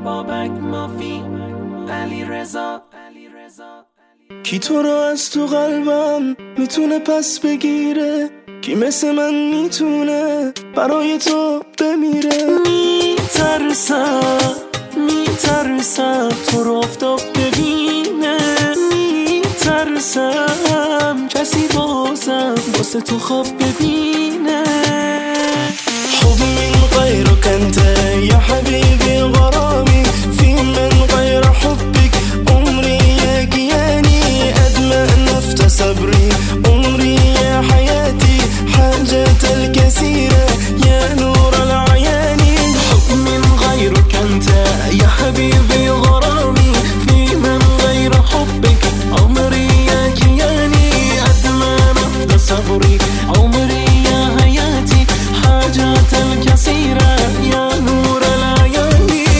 بابک مافی علی رضا. کی تو رو از تو قلبم میتونه پس بگیره؟ کی مثل من میتونه برای تو بمیره؟ میترسم تو رو آفتاب ببینه، میترسم کسی بازم واسه تو خواب ببینه. حب من غيرك انت يا حبيبي غرامي، في من غير حبك عمري يا كياني، أدمى نفت صبري عمري يا حياتي، حاجات الكثيرة يا نور العيان. حب من غيرك انت يا حبيبي غرامي، في من غير حبك عمري يا كياني، أدمى نفت صبري عمري يا حياتي، حاجات الكثيرة يا نور العيان.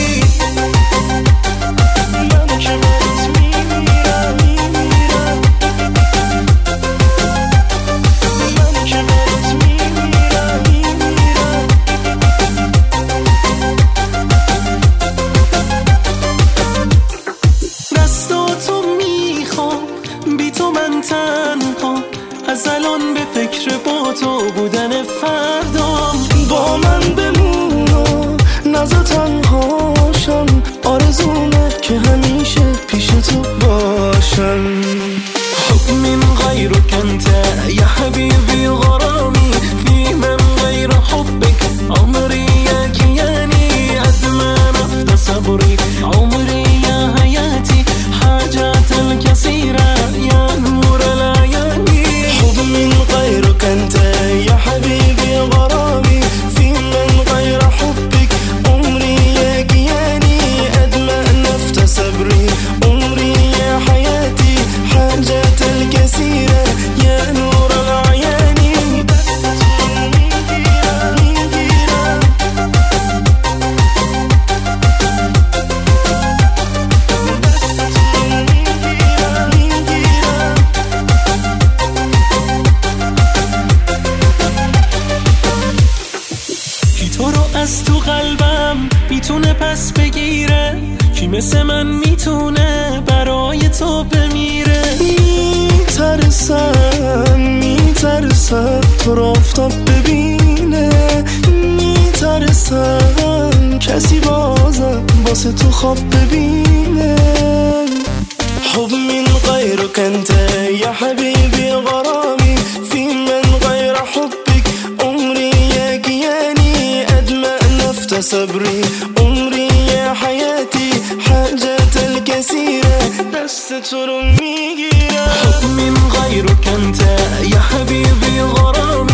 دستاتو میخوام بی تو من تنها، از الان به فکر با تو بودن فردام. با من بمون و نزا تنهاشم، آرزومه که همیشه پیش تو باشم. حب من غيرك انت يا حبيبي غرامي، في من غير حبك عمري يا كياني، أدمى نفت صبري عمري يا حياتي، حاجات الكثيرة يا نور العيان. حب من غيرك انت يا حبيبي غرامي، في من غير حبك عمري يا كياني، أدمى نفت صبري عمري يا حياتي، حاجات الكثيرة يا نور العيان. کی تو رو از تو قلبم میتونه پس بگیره؟ کی مثل من میتونه برای تو بمیره؟ میترسم تو رو آفتاب ببینه، میترسم کسی بازم واسه تو خواب ببینه. حب من غيرك انت يا حبيبي غرامي، في من غير حبك عمري يا كياني، أدمى نفت صبري عمري يا حياتي، حاجات الكثيرة دست تو رو میگیرم. حب من غيرك انت يا حبيبي غرامي،